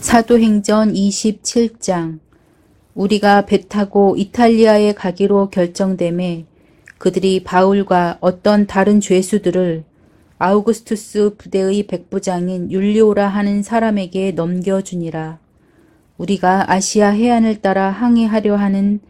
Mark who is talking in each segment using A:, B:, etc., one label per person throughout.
A: 사도행전 27장. 우리가 배 타고 이탈리아에 가기로 결정되매 그들이 바울과 어떤 다른 죄수들을 아우구스투스 부대의 백부장인 율리오라 하는 사람에게 넘겨주니라. 우리가 아시아 해안을 따라 항해하려 하는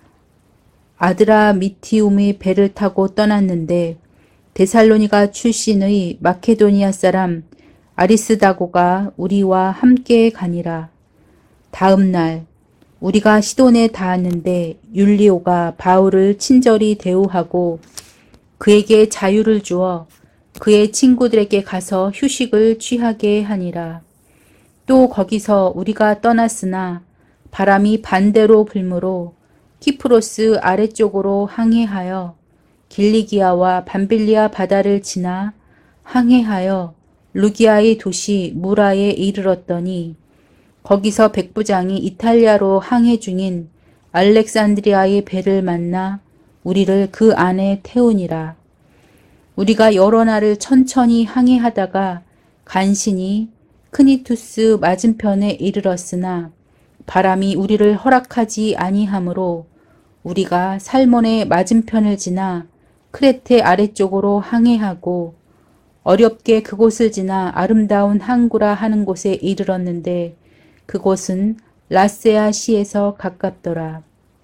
A: 아드라미티움의 배를 타고 떠났는데 데살로니가 출신의 마케도니아 사람 아리스다고가 우리와 함께 가니라. 다음 날 우리가 시돈에 닿았는데 율리오가 바울을 친절히 대우하고 그에게 자유를 주어 그의 친구들에게 가서 휴식을 취하게 하니라. 또 거기서 우리가 떠났으나 바람이 반대로 불므로 키프로스 아래쪽으로 항해하여 길리기아와 밤빌리아 바다를 지나 항해하여 루기아의 도시 무라에 이르렀더니 거기서 백부장이 이탈리아로 항해 중인 알렉산드리아의 배를 만나 우리를 그 안에 태우니라. 우리가 여러 날을 천천히 항해하다가 간신히 크니투스 맞은편에 이르렀으나 바람이 우리를 허락하지 아니하므로 우리가 살몬의 맞은편을 지나 크레테 아래쪽으로 항해하고 어렵게 그곳을 지나 아름다운 항구라 하는 곳에 이르렀는데 그곳은 라세아 시에서 가깝더라.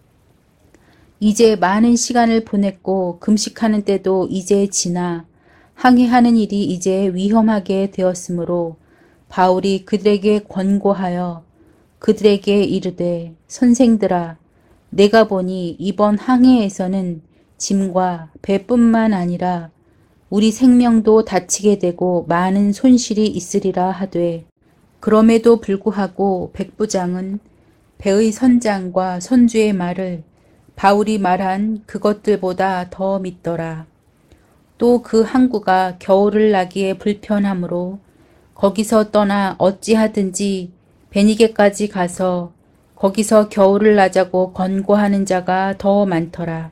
A: 이제 많은 시간을 보냈고 금식하는 때도 이제 지나 항해하는 일이 이제 위험하게 되었으므로 바울이 그들에게 권고하여 그들에게 이르되 선생들아 내가 보니 이번 항해에서는 짐과 배뿐만 아니라 우리 생명도 다치게 되고 많은 손실이 있으리라 하되 그럼에도 불구하고 백부장은 배의 선장과 선주의 말을 바울이 말한 그것들보다 더 믿더라. 또 그 항구가 겨울을 나기에 불편하므로 거기서 떠나 어찌하든지 베니게까지 가서 거기서 겨울을 나자고 권고하는 자가 더 많더라.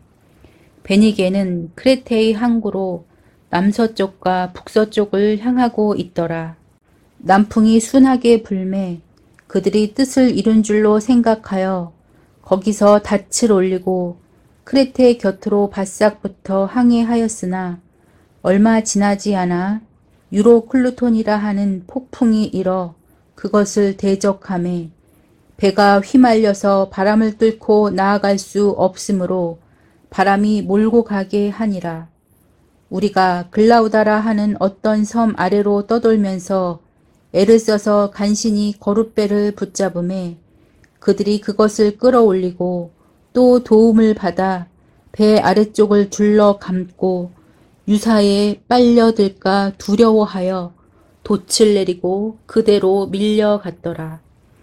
A: 베니게는 크레테의 항구로 남서쪽과 북서쪽을 향하고 있더라. 남풍이 순하게 불매 그들이 뜻을 이룬 줄로 생각하여 거기서 닻을 올리고 크레테 곁으로 바싹부터 항해하였으나 얼마 지나지 않아 유로클루톤이라 하는 폭풍이 일어 그것을 대적하매 배가 휘말려서 바람을 뚫고 나아갈 수 없으므로 바람이 몰고 가게 하니라. 우리가 글라우다라 하는 어떤 섬 아래로 떠돌면서 애를 써서 간신히 거룻배를 붙잡음에 그들이 그것을 끌어올리고 또 도움을 받아 배 아래쪽을 둘러 감고 유사에 빨려들까 두려워하여 돛을 내리고 그대로 밀려갔더라.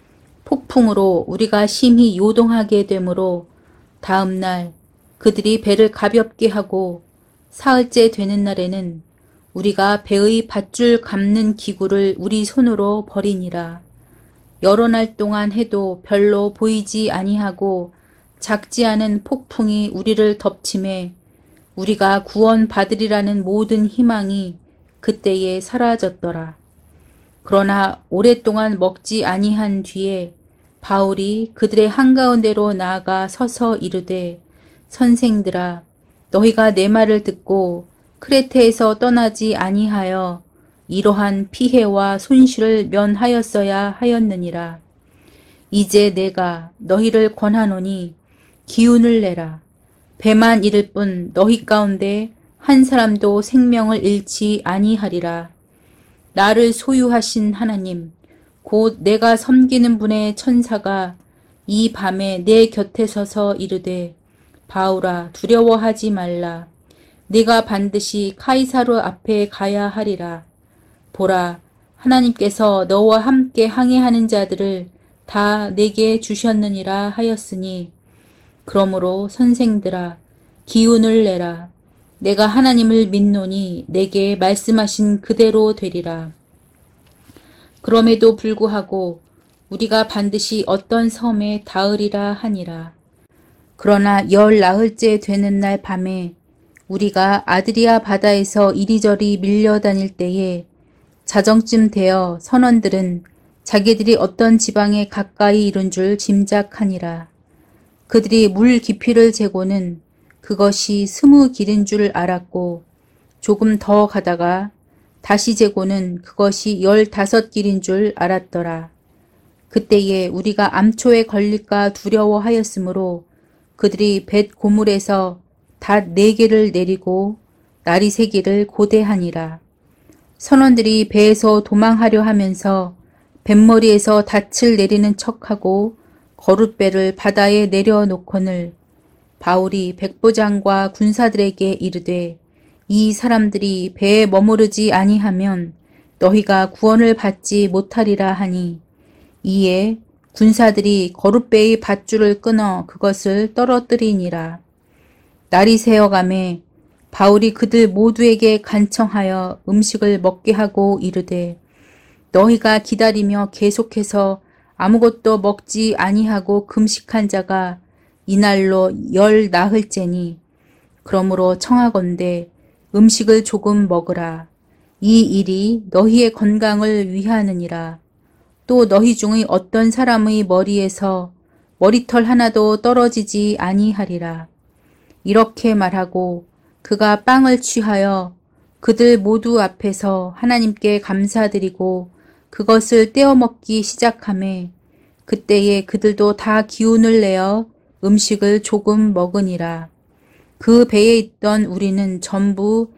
A: 폭풍으로 우리가 심히 요동하게 되므로 다음 날 그들이 배를 가볍게 하고 사흘째 되는 날에는 우리가 배의 밧줄 감는 기구를 우리 손으로 버리니라. 여러 날 동안 해도 별로 보이지 아니하고 작지 않은 폭풍이 우리를 덮침에 우리가 구원받으리라는 모든 희망이 그때에 사라졌더라. 그러나 오랫동안 먹지 아니한 뒤에 바울이 그들의 한가운데로 나아가 서서 이르되 선생들아 너희가 내 말을 듣고 크레테에서 떠나지 아니하여 이러한 피해와 손실을 면하였어야 하였느니라. 이제 내가 너희를 권하노니 기운을 내라. 배만 잃을 뿐 너희 가운데 한 사람도 생명을 잃지 아니하리라. 나를 소유하신 하나님 곧 내가 섬기는 분의 천사가 이 밤에 내 곁에 서서 이르되 바울아 두려워하지 말라. 네가 반드시 카이사르 앞에 가야 하리라. 보라 하나님께서 너와 함께 항해하는 자들을 다 내게 주셨느니라 하였으니 그러므로 선생들아 기운을 내라. 내가 하나님을 믿노니 내게 말씀하신 그대로 되리라. 그럼에도 불구하고 우리가 반드시 어떤 섬에 닿으리라 하니라. 그러나 14흘째 되는 날 밤에 우리가 아드리아 바다에서 이리저리 밀려다닐 때에 자정쯤 되어 선원들은 자기들이 어떤 지방에 가까이 이른 줄 짐작하니라. 그들이 물 깊이를 재고는 그것이 20길인 줄 알았고 조금 더 가다가 다시 재고는 그것이 15길인 줄 알았더라. 그때에 우리가 암초에 걸릴까 두려워하였으므로 그들이 뱃 고물에서 닷 4개를 내리고 나리새기를 고대하니라. 선원들이 배에서 도망하려 하면서 뱃머리에서 닻을 내리는 척하고 거룻배를 바다에 내려놓거늘 바울이 백부장과 군사들에게 이르되 이 사람들이 배에 머무르지 아니하면 너희가 구원을 받지 못하리라 하니 이에 군사들이 거룻배의 밧줄을 끊어 그것을 떨어뜨리니라. 날이 새어가매 바울이 그들 모두에게 간청하여 음식을 먹게 하고 이르되 너희가 기다리며 계속해서 아무것도 먹지 아니하고 금식한 자가 이날로 10 나흘째니 그러므로 청하건대 음식을 조금 먹으라. 이 일이 너희의 건강을 위하느니라. 또 너희 중의 어떤 사람의 머리에서 머리털 하나도 떨어지지 아니하리라. 이렇게 말하고 그가 빵을 취하여 그들 모두 앞에서 하나님께 감사드리고 그것을 떼어 먹기 시작하매 그때에 그들도 다 기운을 내어 음식을 조금 먹으니라. 그 배에 있던 우리는 전부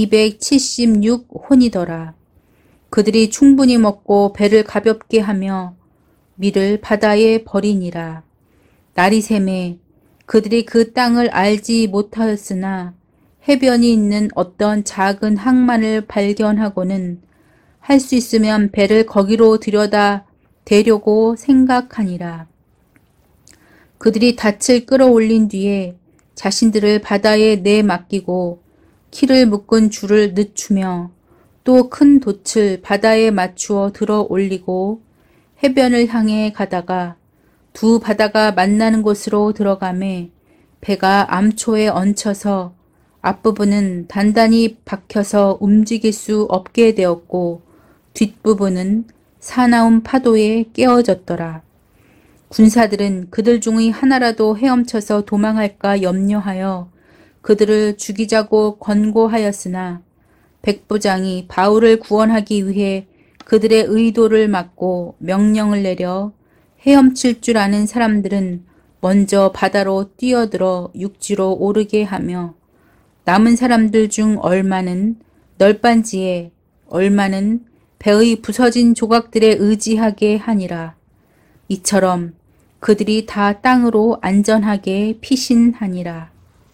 A: 276혼이더라. 그들이 충분히 먹고 배를 가볍게 하며 밀을 바다에 버리니라. 날이 새매 그들이 그 땅을 알지 못하였으나 해변이 있는 어떤 작은 항만을 발견하고는 할 수 있으면 배를 거기로 들여다 대려고 생각하니라. 그들이 닻을 끌어올린 뒤에 자신들을 바다에 내맡기고 키를 묶은 줄을 늦추며 또 큰 돛을 바다에 맞추어 들어 올리고 해변을 향해 가다가 두 바다가 만나는 곳으로 들어가매 배가 암초에 얹혀서 앞부분은 단단히 박혀서 움직일 수 없게 되었고 뒷부분은 사나운 파도에 깨어졌더라. 군사들은 그들 중의 하나라도 헤엄쳐서 도망할까 염려하여 그들을 죽이자고 권고하였으나 백부장이 바울을 구원하기 위해 그들의 의도를 막고 명령을 내려 헤엄칠 줄 아는 사람들은 먼저 바다로 뛰어들어 육지로 오르게 하며 남은 사람들 중 얼마는 널빤지에 얼마는 배의 부서진 조각들에 의지하게 하니라. 이처럼 그들이 다 땅으로 안전하게 피신하니라.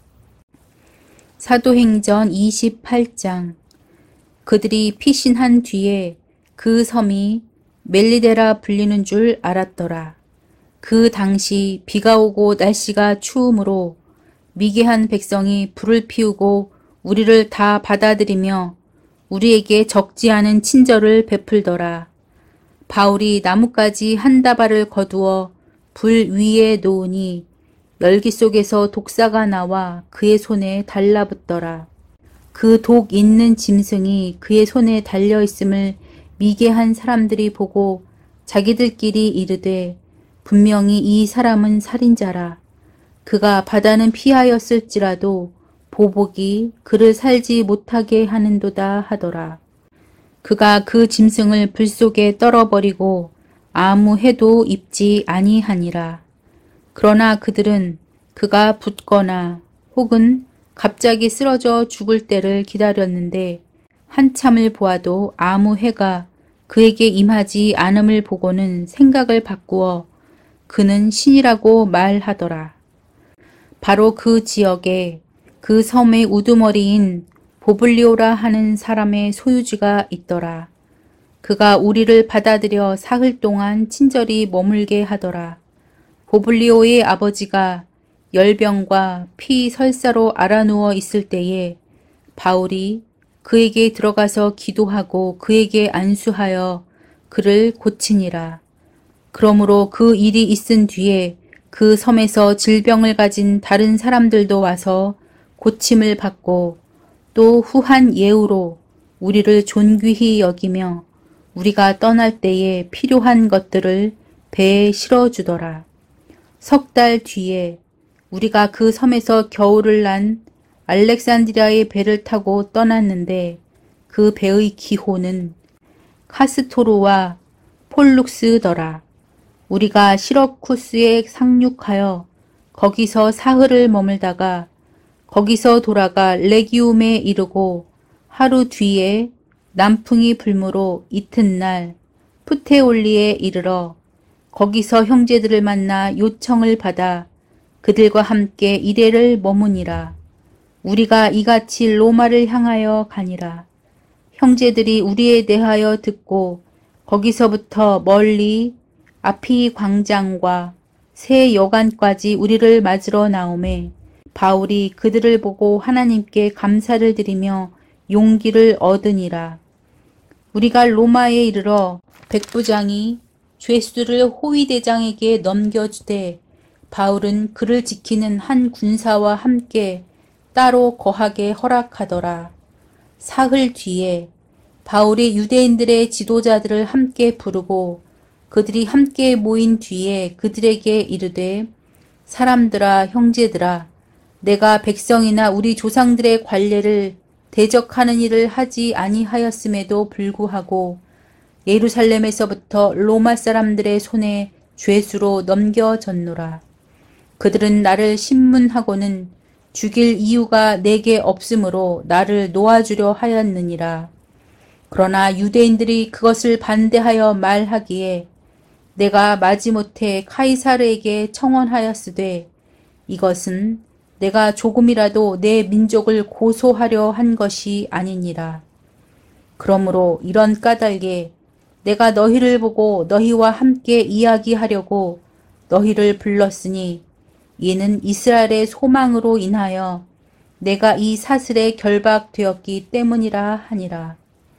A: 사도행전 28장. 그들이 피신한 뒤에 그 섬이 멜리데라 불리는 줄 알았더라. 그 당시 비가 오고 날씨가 추우므로 미개한 백성이 불을 피우고 우리를 다 받아들이며 우리에게 적지 않은 친절을 베풀더라. 바울이 나뭇가지 한 다발을 거두어 불 위에 놓으니 열기 속에서 독사가 나와 그의 손에 달라붙더라. 그 독 있는 짐승이 그의 손에 달려 있음을 미개한 사람들이 보고 자기들끼리 이르되 분명히 이 사람은 살인자라. 그가 바다는 피하였을지라도 보복이 그를 살지 못하게 하는도다 하더라. 그가 그 짐승을 불 속에 떨어버리고 아무 해도 입지 아니하니라. 그러나 그들은 그가 붙거나 혹은 갑자기 쓰러져 죽을 때를 기다렸는데 한참을 보아도 아무 해가 그에게 임하지 않음을 보고는 생각을 바꾸어 그는 신이라고 말하더라. 바로 그 지역에 그 섬의 우두머리인 보블리오라 하는 사람의 소유지가 있더라. 그가 우리를 받아들여 사흘 동안 친절히 머물게 하더라. 보블리오의 아버지가 열병과 피 설사로 알아누워 있을 때에 바울이 그에게 들어가서 기도하고 그에게 안수하여 그를 고치니라. 그러므로 그 일이 있은 뒤에 그 섬에서 질병을 가진 다른 사람들도 와서 고침을 받고 또 후한 예우로 우리를 존귀히 여기며 우리가 떠날 때에 필요한 것들을 배에 실어주더라. 석 달 뒤에 우리가 그 섬에서 겨울을 난 알렉산드리아의 배를 타고 떠났는데 그 배의 기호는 카스토르와 폴룩스더라. 우리가 시러쿠스에 상륙하여 거기서 사흘을 머물다가 거기서 돌아가 레기움에 이르고 하루 뒤에 남풍이 불므로 이튿날 푸테올리에 이르러 거기서 형제들을 만나 요청을 받아 그들과 함께 이레를 머무니라. 우리가 이같이 로마를 향하여 가니라. 형제들이 우리에 대하여 듣고 거기서부터 멀리 아피 광장과 새 여관까지 우리를 맞으러 나오매 바울이 그들을 보고 하나님께 감사를 드리며 용기를 얻으니라. 우리가 로마에 이르러 백부장이 죄수들을 호위대장에게 넘겨주되 바울은 그를 지키는 한 군사와 함께 따로 거하게 허락하더라. 사흘 뒤에 바울이 유대인들의 지도자들을 함께 부르고 그들이 함께 모인 뒤에 그들에게 이르되 사람들아 형제들아 내가 백성이나 우리 조상들의 관례를 대적하는 일을 하지 아니하였음에도 불구하고 예루살렘에서부터 로마 사람들의 손에 죄수로 넘겨졌노라. 그들은 나를 신문하고는 죽일 이유가 내게 없으므로 나를 놓아주려 하였느니라. 그러나 유대인들이 그것을 반대하여 말하기에 내가 마지못해 카이사르에게 청원하였으되 이것은 내가 조금이라도 내 민족을 고소하려 한 것이 아니니라. 그러므로 이런 까닭에 내가 너희를 보고 너희와 함께 이야기하려고 너희를 불렀으니 이는 이스라엘의 소망으로 인하여 내가 이 사슬에 결박되었기 때문이라 하니라.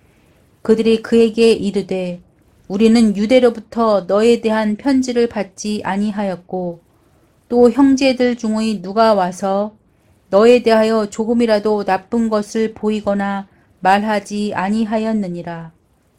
A: 그들이 그에게 이르되 우리는 유대로부터 너에 대한 편지를 받지 아니하였고 또 형제들 중의 누가 와서 너에 대하여 조금이라도 나쁜 것을 보이거나 말하지 아니하였느니라.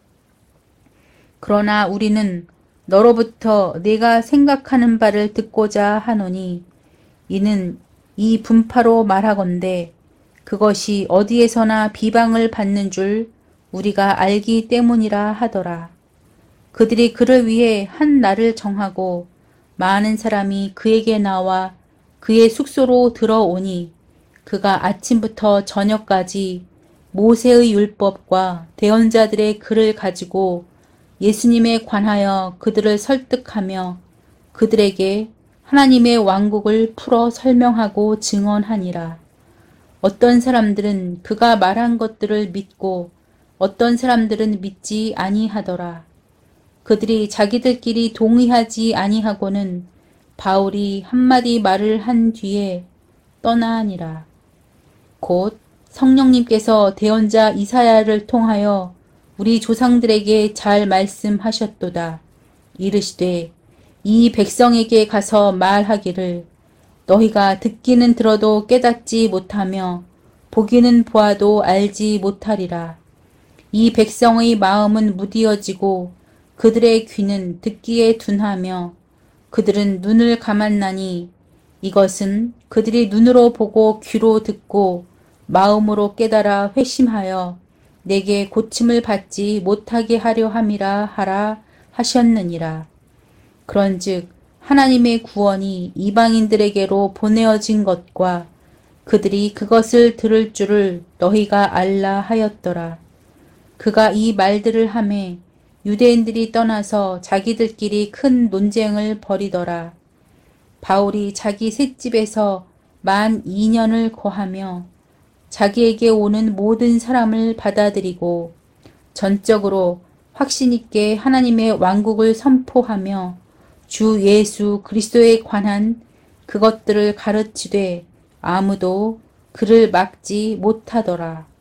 A: 그러나 우리는 너로부터 내가 생각하는 바를 듣고자 하노니 이는 이 분파로 말하건대 그것이 어디에서나 비방을 받는 줄 우리가 알기 때문이라 하더라. 그들이 그를 위해 한 날을 정하고 많은 사람이 그에게 나와 그의 숙소로 들어오니 그가 아침부터 저녁까지 모세의 율법과 대언자들의 글을 가지고 예수님에 관하여 그들을 설득하며 그들에게 하나님의 왕국을 풀어 설명하고 증언하니라. 어떤 사람들은 그가 말한 것들을 믿고 어떤 사람들은 믿지 아니하더라. 그들이 자기들끼리 동의하지 아니하고는 바울이 한마디 말을 한 뒤에 떠나니라. 곧 성령님께서 대언자 이사야를 통하여 우리 조상들에게 잘 말씀하셨도다. 이르시되 이 백성에게 가서 말하기를 너희가 듣기는 들어도 깨닫지 못하며 보기는 보아도 알지 못하리라. 이 백성의 마음은 무디어지고 그들의 귀는 듣기에 둔하며 그들은 눈을 감았나니 이것은 그들이 눈으로 보고 귀로 듣고 마음으로 깨달아 회심하여 내게 고침을 받지 못하게 하려 함이라 하라 하셨느니라. 그런즉 하나님의 구원이 이방인들에게로 보내어진 것과 그들이 그것을 들을 줄을 너희가 알라 하였더라. 그가 이 말들을 하매 유대인들이 떠나서 자기들끼리 큰 논쟁을 벌이더라. 바울이 자기 셋집에서 만 2년을 거하며 자기에게 오는 모든 사람을 받아들이고 전적으로 확신 있게 하나님의 왕국을 선포하며 주 예수 그리스도에 관한 그것들을 가르치되 아무도 그를 막지 못하더라.